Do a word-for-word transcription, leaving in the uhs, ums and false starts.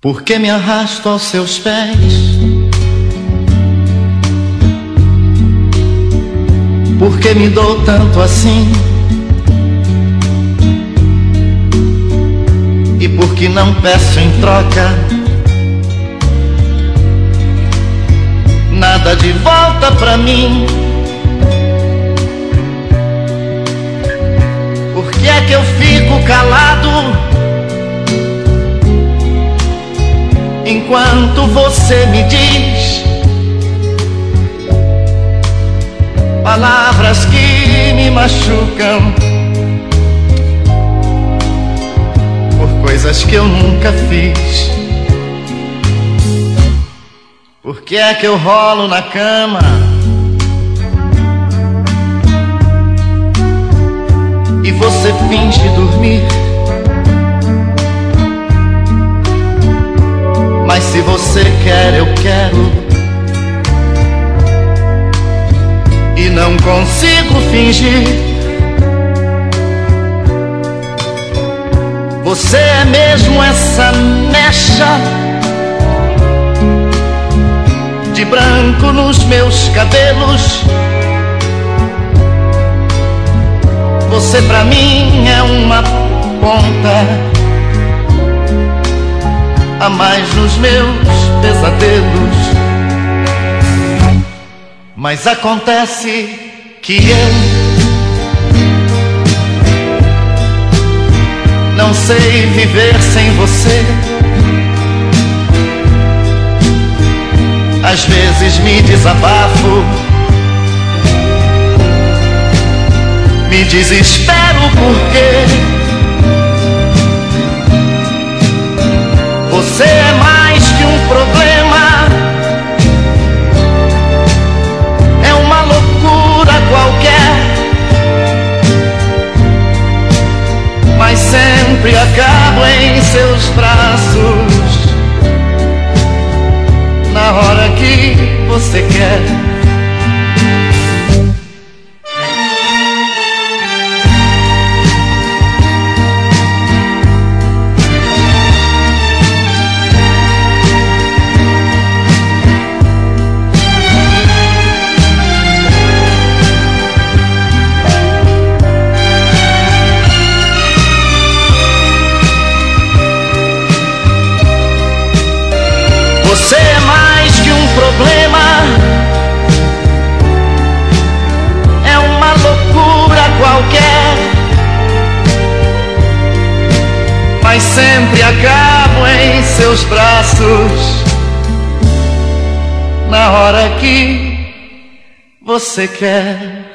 Por que me arrasto aos seus pés? Por que me dou tanto assim? E por que não peço em troca nada de volta pra mim? Por que é que eu fico calado enquanto você me diz palavras que me machucam por coisas que eu nunca fiz? Por que é que eu rolo na cama e você finge dormir? Mas se você quer, eu quero, e não consigo fingir. Você é mesmo essa mecha de branco nos meus cabelos. Você pra mim é uma ponta a mais nos meus pesadelos. Mas acontece que eu não sei viver sem você. Às vezes me desabafo, me desespero porque você é mais que um problema, é uma loucura qualquer, mas sempre acabo em seus braços na hora que você quer. Você é mais que um problema, é uma loucura qualquer, mas sempre acabo em seus braços na hora que você quer.